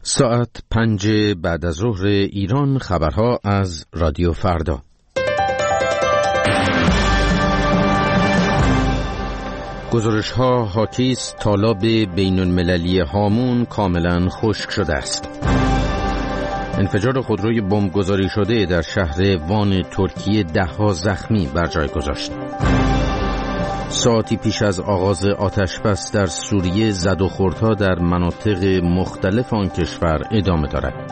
ساعت 5 بعد از ظهر ایران. خبرها از رادیو فردا. گزارش‌ها حاکی است تالاب بین‌المللی هامون کاملا خشک شده است. انفجار خودروی بمبگذاری شده در شهر وان ترکیه 10 زخمی بر جای گذاشت. ساعتی پیش از آغاز آتش‌بس در سوریه زد و خوردها در مناطق مختلف آن کشور ادامه دارد.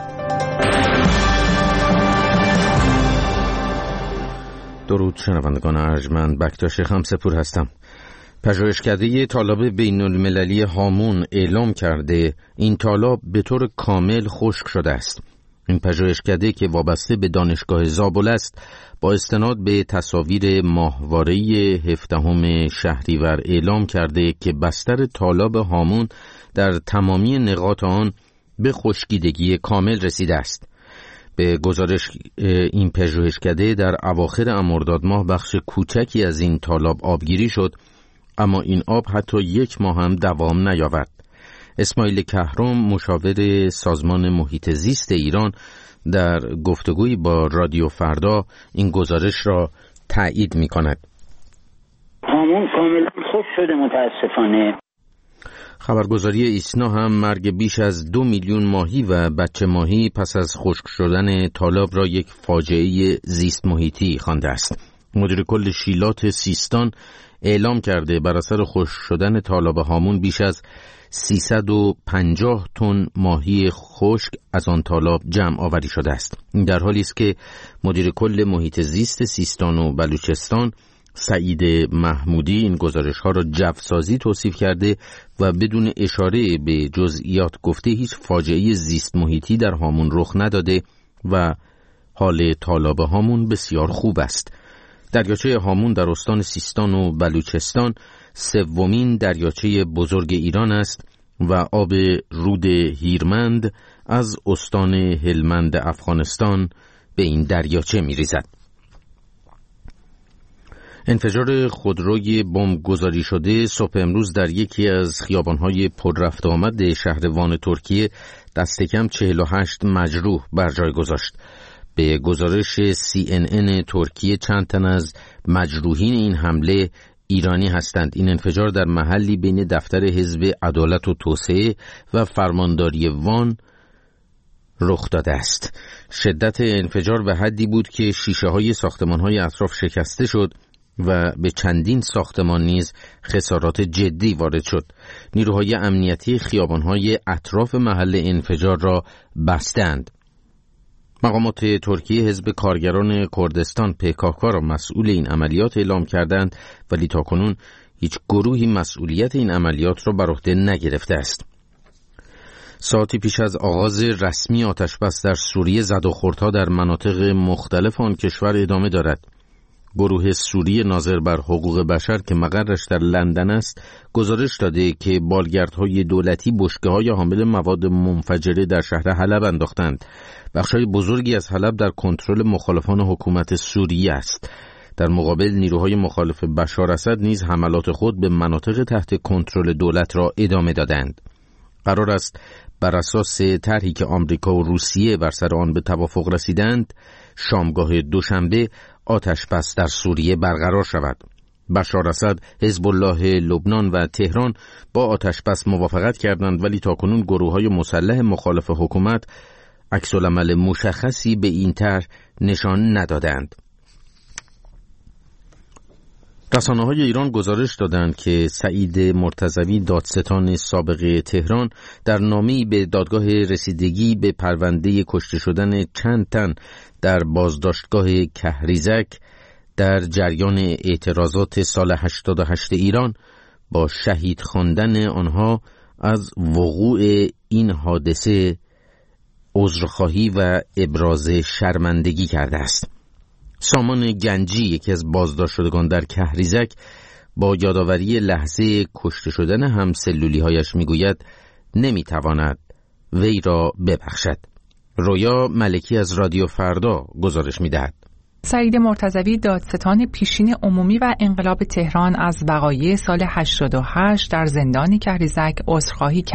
درود شنوندگان ارجمند، بکتاش خمسپور هستم. پژوهشکده تالاب بین‌المللی هامون اعلام کرده این تالاب به طور کامل خشک شده است. این پژوهشکده که وابسته به دانشگاه زابل است، با استناد به تصاویر ماهواره 17 شهریور اعلام کرده که بستر تالاب هامون در تمامی نقاط آن به خشکیدگی کامل رسیده است. به گزارش این پژوهشکده در اواخر مرداد ماه بخش کوچکی از این تالاب آبگیری شد، اما این آب حتی 1 ماه هم دوام نیاورد. اسماعیل کهرم، مشاور سازمان محیط زیست ایران، در گفتگویی با رادیو فردا این گزارش را تایید می کند. هامون کاملا خشک شده متاسفانه. خبرگزاری ایسنا هم مرگ بیش از 2 میلیون ماهی و بچه ماهی پس از خشک شدن تالاب را یک فاجعه زیست محیطی خوانده است. مدیر کل شیلات سیستان اعلام کرده بر اثر خشک شدن تالاب هامون بیش از 350 تن ماهی خشک از آن تالاب جمع آوری شده است. این در حالی است که مدیر کل محیط زیست سیستان و بلوچستان سعید محمودی این گزارش‌ها را جوسازی توصیف کرده و بدون اشاره به جزئیات گفته هیچ فاجعه زیست محیطی در هامون رخ نداده و حال تالاب هامون بسیار خوب است. دریاچه هامون در استان سیستان و بلوچستان 3مین دریاچه بزرگ ایران است و آب رود هیرمند از استان هلمند افغانستان به این دریاچه می‌ریزد. انفجار خودروی بمبگذاری شده صبح امروز در یکی از خیابان‌های پر رفت و آمد شهر وان ترکیه دست کم 48 مجروح بر جای گذاشت. به گزارش CNN ترکیه چند تن از مجروحین این حمله ایرانی هستند. این انفجار در محلی بین دفتر حزب عدالت و توسعه و فرمانداری وان رخ داده است. شدت انفجار به حدی بود که شیشه‌های ساختمان‌های اطراف شکسته شد و به چندین ساختمان نیز خسارات جدی وارد شد. نیروهای امنیتی خیابان‌های اطراف محل انفجار را بستند. مقامات ترکیه حزب کارگران کردستان PKK را مسئول این عملیات اعلام کردند، ولی تاکنون هیچ گروهی مسئولیت این عملیات را بر عهده نگرفته است. ساعتی پیش از آغاز رسمی آتش‌بس در سوریه زد و خوردها در مناطق مختلف آن کشور ادامه دارد. گروه سوری ناظر بر حقوق بشر که مقرش در لندن است گزارش داده که بالگردهای دولتی بشکه‌های حامل مواد منفجره در شهر حلب انداختند. بخشای بزرگی از حلب در کنترل مخالفان حکومت سوریه است. در مقابل نیروهای مخالف بشار اسد نیز حملات خود به مناطق تحت کنترل دولت را ادامه دادند. قرار است بر اساس طرحی که آمریکا و روسیه بر سر آن به توافق رسیدند، شامگاه دوشنبه آتش‌بس در سوریه برقرار شود. بشار اسد، حزب الله لبنان و تهران با آتش‌بس موافقت کردند، ولی تاکنون گروه‌های مسلح مخالف حکومت عکس‌العمل مشخصی به این طرح نشان ندادند. رسانه‌های ایران گزارش دادند که سعید مرتضوی دادستان سابق تهران در نامه‌ای به دادگاه رسیدگی به پرونده کشته شدن چند تن در بازداشتگاه کهریزک در جریان اعتراضات سال 88 ایران با شهید خواندن آنها از وقوع این حادثه عذرخواهی و ابراز شرمندگی کرده است. سامان گنجی، یکی از بازداشت شدگان در کهریزک، با یادآوری لحظه کشته شدن همسلولی‌هایش میگوید نمیتواند وی را ببخشد. رویا ملکی از رادیو فردا گزارش میدهد. سعید مرتضوی دادستان پیشین عمومی و انقلاب تهران از وقایع سال 88 در زندان کهریزک عذرخواهی کرد.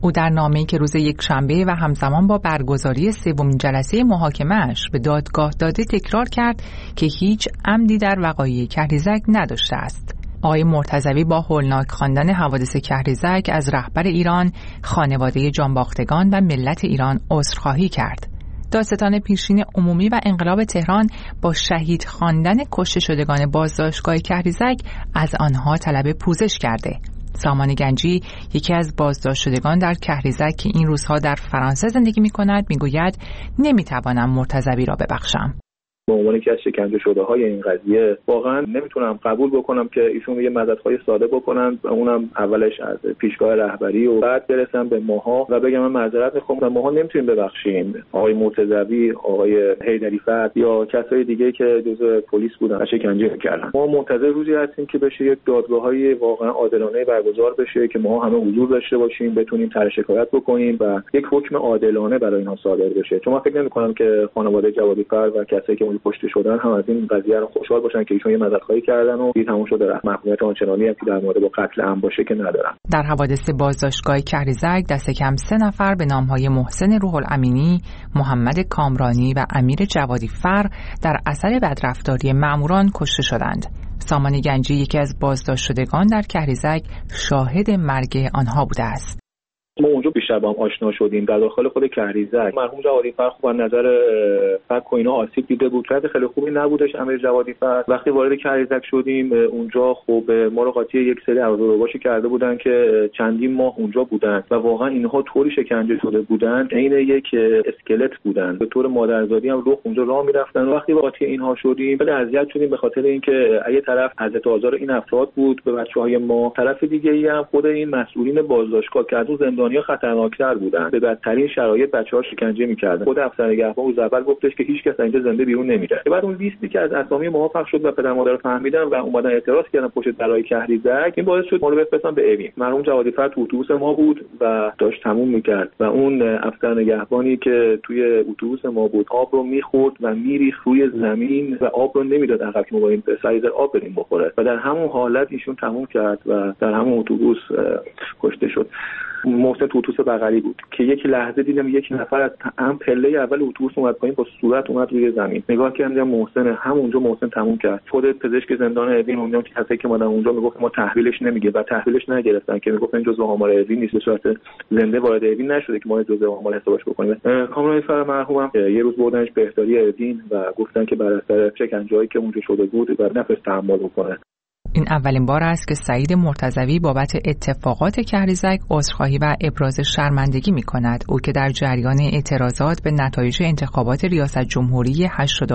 او در نامه‌ای که روز یکشنبه و همزمان با برگزاری سومین جلسه محاکمه‌اش به دادگاه داده تکرار کرد که هیچ عمدی در وقایع کهریزک نداشته است. آقای مرتضوی با هولناک خواندن حوادث کهریزک از رهبر ایران، خانواده جانباختگان و ملت ایران عذرخواهی کرد. دادستان پیشین عمومی و انقلاب تهران با شهید خواندن کشته شدگان بازداشتگاه کهریزک از آنها طلب پوزش کرده. سامان گنجی، یکی از بازداشت شدگان در کهریزک که این روزها در فرانسه زندگی می‌کند، می‌گوید نمی‌توانم مرتضوی را ببخشم. به عنوان یکی از شکنجه شده های این قضیه واقعا نمیتونم قبول بکنم که ایشون یه مددهای ساده بکنن و اونم اولش از پیشگاه رهبری و بعد برسن به ماها و بگم من معذرت میخوام و ماها نمیتونیم ببخشیم آقای مرتضوی، آقای حیدری فرد یا کسای دیگه که جزء پلیس بودن و شکنجه میکردن. ما منتظر روزی هستیم که بشه یک دادگاه‌های واقعا عادلانه برگزار بشه که ما همه حضور داشته باشیم، بتونیم طرح شکایت بکنیم و یک حکم عادلانه برای اینها صادر بشه. چون من فکر نمی‌کنم که خانواده جوادی فرد و کسایی که کشته شدن هم از این قضیه رو خوشحال باشن که ایشون یه مددخواهی کردن و دیگه تموم شده. محکومیت آنچنانی هم که در مورد با قتل عمد باشه که ندارن. در حوادث بازداشتگاه کهریزک دست کم 3 نفر به نام‌های محسن روح الامینی، محمد کامرانی و امیر جوادی فر در اثر بدرفتاری ماموران کشته شدند. سامان گنجی، یکی از بازداشت شدگان در کهریزک، شاهد مرگ آنها بوده است. ما اونجا بیشتر با هم آشنا شدیم. در داخل خود کهریزک مرحوم جوادی فر خوب از نظر فک و اینا آسیب دیده بود. رد خیلی خوبی نبودش امیر جوادی فر. وقتی وارد کهریزک شدیم اونجا خب ما رو قاطی یک سری عرض‌وروباشی کرده بودن که چندین ماه اونجا بودن و واقعا اینها طوری شکنجه شده بودن عین یک اسکلت بودن. به طور مادرزادی هم رخ اونجا راه می‌رفتن. وقتی قاطی اینها شدیم خیلی اذیت شدیم به خاطر اینکه یه طرف حضرت آزار این افراد بود به بچه‌های ما، طرف دیگه‌ای هم خود این مسئولین بازداشتگاه که از اون زندانیا خطرناک‌تر بودن. به بدترین شرایط بچه‌ها شکنجه می‌کردن. خود افسر نگهبان روز اول گفتش که هیچ کس اینجا زنده بیرون نمیره. بعد اون لیستی که از اسامی ما پخش شد و پدر مادر فهمیدن و اومدن اعتراض کردن پشت درای کهریزک، این باعث شد ما رو بفرستن به اوین. مرحوم جوادی فر تو اتوبوس ما بود و داشت تموم می‌کرد و اون افسر نگهبانی که توی اتوبوس ما بود آب رو می‌خورد و می‌ریخت روی زمین و آب رو نمیداد عقب که ما بریم به سایز آب بریم بخوره و در همون حالت ایشون تموم کرد و در همون اتوبوس کشته شد. محسن تو اتوبوس بغلی بود که یک لحظه دیدم یک نفر از هم پله اول اتوبوس اومد پایین با صورت اومد روی زمین. نگاه کردم محسن، همونجا محسن تموم کرد. خود پزشک زندان اوین اونجا که کسی که اومدن اونجا میگفت ما تحویلش نمیگه و تحویلش نگرفتن که میگفتن این جزء آمار اوین نیست، به صورت زنده وارد اوین نشده که ما جزء آمار حسابش بکنیم. کامرانی فر مرحومم یه روز بردنش بهداری اوین و گفتن که بر اثر شکنجه‌ای که اونجا شده بود و نفس تحمل بکنه. این اولین بار است که سعید مرتضوی بابت اتفاقات کهریزک عذرخواهی و ابراز شرمندگی می‌کند. او که در جریان اعتراضات به نتایج انتخابات ریاست جمهوری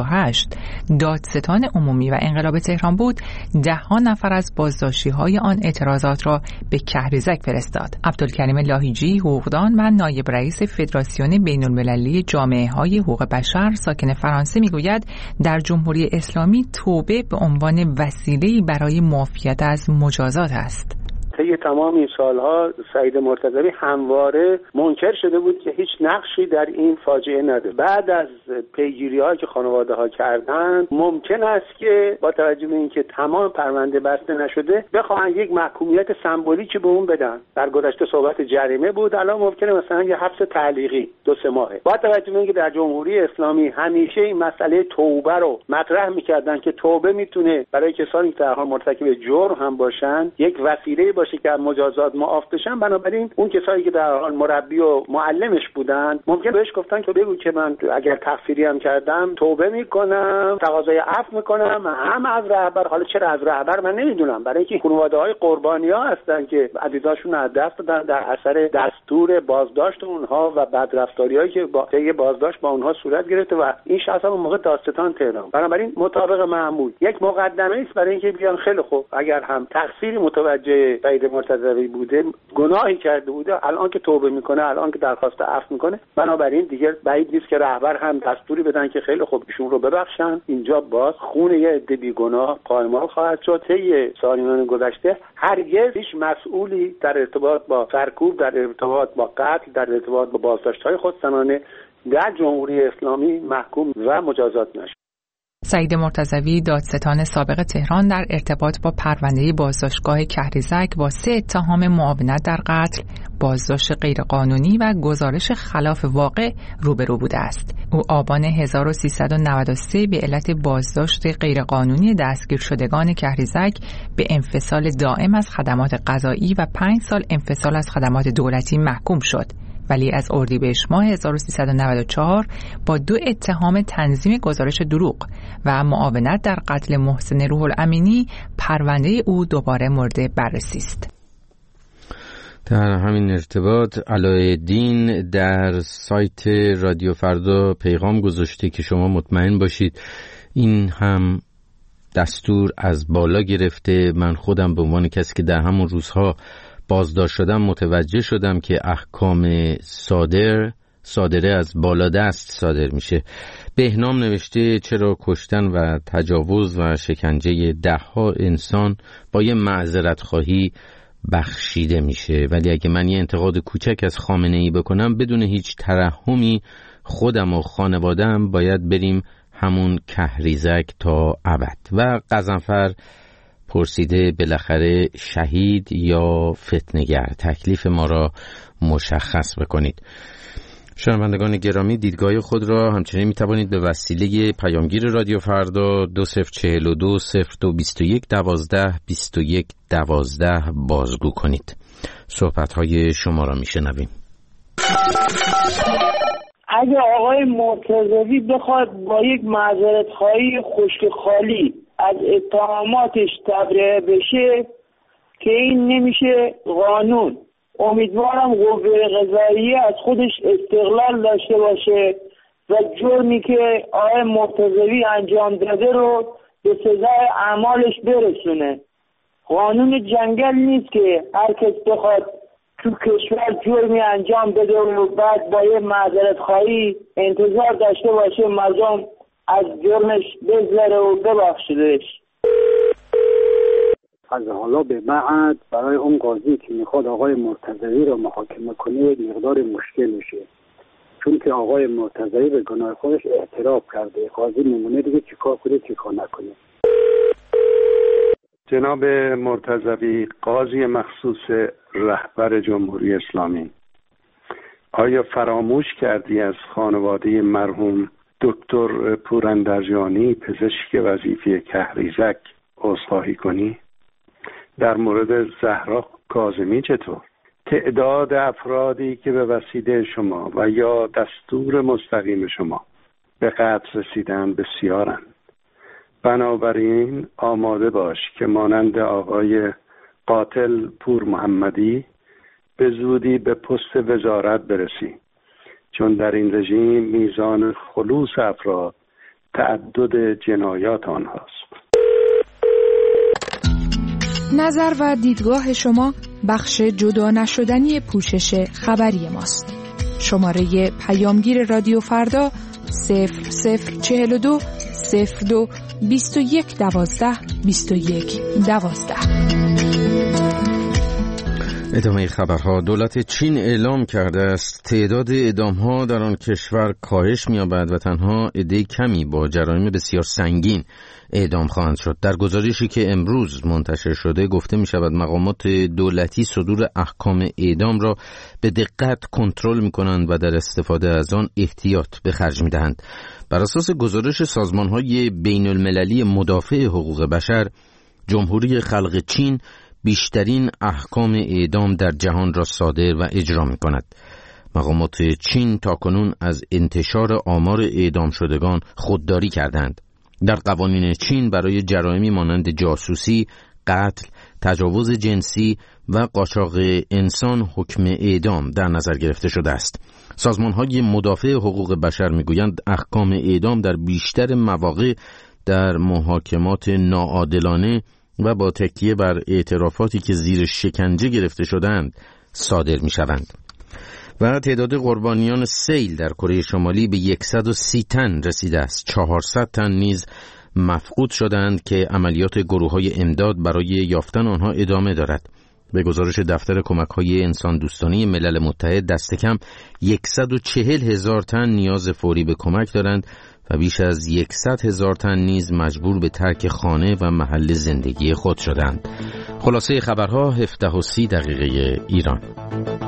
88 دادستان عمومی و انقلاب تهران بود، 10 نفر از بازداشتی‌های آن اعتراضات را به کهریزک فرستاد. عبدالکریم لاهیجی، حقوقدان و نایب رئیس فدراسیون بین‌المللی جامعه‌های حقوق بشر ساکن فرانسه می‌گوید در جمهوری اسلامی توبه به عنوان وسیله‌ای برای معافیت از مجازات است. طی تمام این سالها سعید مرتضوی همواره منکر شده بود که هیچ نقشی در این فاجعه نداره. بعد از پیگیری‌هایی که خانواده‌ها کردن ممکن است که با توجه به اینکه تمام پرونده بسته نشده بخواهن یک محکومیت سمبولیکی به اون بدن. در گذشته صحبت جریمه بود، الان ممکنه مثلا یه حبس تعلیقی 2-3 ماهه. با توجه به اینکه در جمهوری اسلامی همیشه این مسئله توبه رو مطرح می‌کردن که توبه میتونه برای کسانی که در حال مرتکب جرم هم باشن یک وسیله باشه که از مجازات معاف بشن. بنابراین اون کسایی که در حال مربی و معلمش بودن ممکن بهش گفتن که بگو که من اگر تقصیری هم کردم توبه میکنم، تقاضای عفو میکنم، هم از رهبر. حالا چرا از رهبر من نمیدونم، برای اینکه خانواده‌های قربانی‌ها هستن که عزیزاشون از دست دادن در اثر دستور بازداشت اونها و بدرفتاری‌هایی که با طی بازداشت با اونها صورت گرفته و این شخصا اون موقع دادستان تهران. بنابراین مطابق معمول یک مقدمه است برای اینکه بیان خیلی خوب اگر هم تقصیری متوجه سعید مرتضوی بوده، گناهی کرده بوده، الان که توبه میکنه، الان که درخواست عفو میکنه، بنابراین دیگه بعید نیست که رهبر هم دستوری بدن که خیلی خوب ایشون رو ببخشن. اینجا باز خون یه عده بیگناه پایمال خواهد شد. طی سالیان گذشته هرگز هیچ مسئولی در ارتباط با سرکوب، در ارتباط با قتل، در ارتباط با بازداشت‌های خودسرانه در جمهوری اسلامی محکوم و مجازات نشد. سعید مرتضوی دادستان سابق تهران در ارتباط با پرونده بازداشتگاه کهریزک با 3 اتهام معاونت در قتل، بازداشت غیرقانونی و گزارش خلاف واقع روبرو بوده است. او آبان 1393 به علت بازداشت غیرقانونی دستگیر شدگان کهریزک به انفصال دائم از خدمات قضایی و 5 سال انفصال از خدمات دولتی محکوم شد. ولی از اردیبهشت ماه 1394 با 2 اتهام تنظیم گزارش دروغ و معاونت در قتل محسن روح الامینی پرونده او دوباره مورد بررسی است. در همین ارتباط علایالدین در سایت رادیو فردا پیغام گذاشته که شما مطمئن باشید این هم دستور از بالا گرفته. من خودم به عنوان کسی که در همون روزها بازداشت شدم متوجه شدم که احکام صادره از بالا دست صادر میشه. بهنام نوشته چرا کشتن و تجاوز و شکنجه 10 انسان با یه معذرت خواهی بخشیده میشه، ولی اگه من یه انتقاد کوچک از خامنه‌ای بکنم بدون هیچ ترحمی خودم و خانواده‌ام باید بریم همون کهریزک تا ابد. و غضنفر پرسیده بالاخره شهید یا فتنه‌گر، تکلیف ما را مشخص بکنید. شنوندگان گرامی، دیدگاه خود را همچنین می توانید به وسیله پیامگیر رادیو فردا 2042 0221 12 21 12 بازگو کنید. صحبت‌های شما را میشنویم. اگه آقای مرتضوی بخواد با یک معذرت‌خواهی خشک خالی از اتهاماتش تبرئه بشه که این نمیشه قانون، امیدوارم قوه قضاییه از خودش استقلال داشته باشه و جرمی که آقای مرتضوی انجام داده رو به سزای اعمالش برسونه. قانون جنگل نیست که هر کس بخواد تو کشور جرمی انجام بده و بعد با یه معذرت خواهی انتظار داشته باشه مردم از جرمش بگذره و ببخشدش. از حالا به بعد برای اون قاضی که میخواد آقای مرتضوی رو محاکمه کنه مقدار مشکل میشه، چون که آقای مرتضوی به گناه خودش اعتراف کرده. قاضی میمونه دیگه چیکار کنه چیکار نکنه. جناب مرتضوی، قاضی مخصوص رهبر جمهوری اسلامی، آیا فراموش کردی از خانواده مرحوم دکتر پوراندرجانی پزشک وظیفه کهریزک عذرخواهی کنی؟ در مورد زهرا کاظمی چطور؟ تعداد افرادی که به وسیله شما و یا دستور مستقیم شما به قتل رسیدن بسیارند. بنابراین آماده باش که مانند آقای قاتل پور محمدی به زودی به پست وزارت برسی، چون در این رژیم میزان خلوص افراد تعدد جنایات آنهاست. نظر و دیدگاه شما بخش جدا نشدنی پوشش خبری ماست. شماره پیامگیر رادیو فردا 0042 02 21 12 21 12. ادامه خبرها. دولت چین اعلام کرده است تعداد اعدام‌ها در آن کشور کاهش می‌یابد و تنها عده کمی با جرایم بسیار سنگین اعدام خواهند شد. در گزارشی که امروز منتشر شده گفته می‌شود مقامات دولتی صدور احکام اعدام را به دقت کنترل می‌کنند و در استفاده از آن احتیاط به خرج می‌دهند. بر اساس گزارش سازمان‌های بین‌المللی مدافع حقوق بشر، جمهوری خلق چین بیشترین احکام اعدام در جهان را صادر و اجرا می کند. مقامات چین تاکنون از انتشار آمار اعدام شدگان خودداری کردند. در قوانین چین برای جرایمی مانند جاسوسی، قتل، تجاوز جنسی و قاچاق انسان حکم اعدام در نظر گرفته شده است. سازمان‌های مدافع حقوق بشر می‌گویند احکام اعدام در بیشتر مواقع در محاکمات ناعادلانه و با تکیه بر اعترافاتی که زیر شکنجه گرفته شدند صادر می شوند. و تعداد قربانیان سیل در کره شمالی به 130 تن رسیده است. 400 تن نیز مفقود شدند که عملیات گروه‌های امداد برای یافتن آنها ادامه دارد. به گزارش دفتر کمک‌های انسان دوستانه ملل متحد دست کم 140,000 تن نیاز فوری به کمک دارند و بیش از 100,000 تن نیز مجبور به ترک خانه و محل زندگی خود شدند. خلاصه خبرها 17:30 ایران.